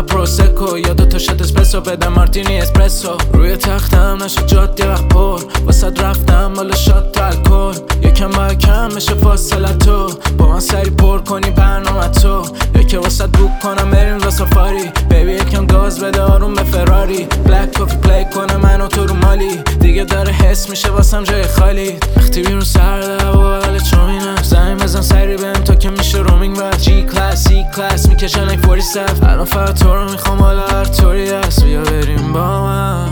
پروسکو یا 2 شات اسپرسو بده مارتینی اسپرسو. روی تختم نشد جات یه وقت پر واسد رفتم بالا شات تا الکل. یکم با کم میشه فاصله تو با من سری پر کنی برنامه تو یا که واسد بوک کنم بریم را سفاری. بیبی یکم گاز بده آروم به فراری. بلک کافی پلی کنه منو تو رو مالی دیگه داره حس میشه واسم جای خالی. وقتی بیرون سرده و حال چومینم زنگ بزن سری بهم تا که میشه رومینگ بعد جی کلاس سی کلاس میکشن like 47. الان فقط تو رو میخوام حالا هر طوری هست بیا بریم با من.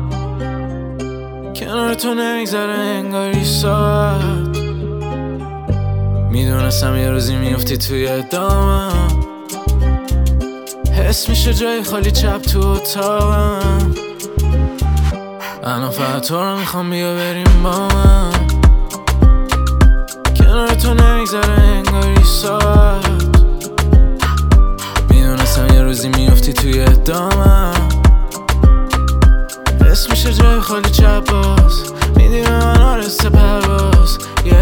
کنار تو نمیگذره انگاری ساعت میدونستم یه روزی میفتی توی دامم. حس میشه جای خالی چپ تو اتاقم. الان فقط تو رو میخوام بیا بریم با من. کنار تو نمیگذره انگاری ساعت میدونستم یه روزی میفتی توی دامم. حس میشه جای خالی چپ باز میدی به من آرسته پرواز.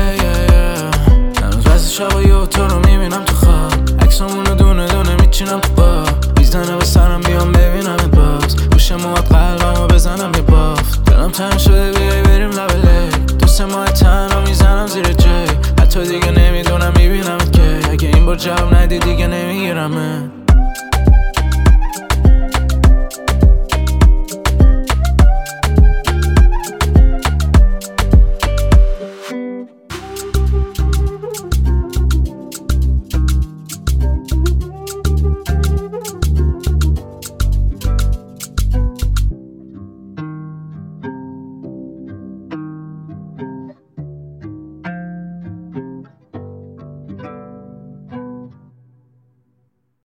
هنوز بعضی شبا تو رو میبینم تو خواب عکسامونو دونه دونه میچینم تو باب. بیزنه به سرم بیام ببینمت باز گوشه موات قلبمو بزنم یه بافت. دلم تنگ شده بیای بریم لبله 2 ماه تنها میزنم زیر جی. حتی دیگه نمیدونم میبینمت که اگه این بار جواب ندی دیگه نمیگیرمه.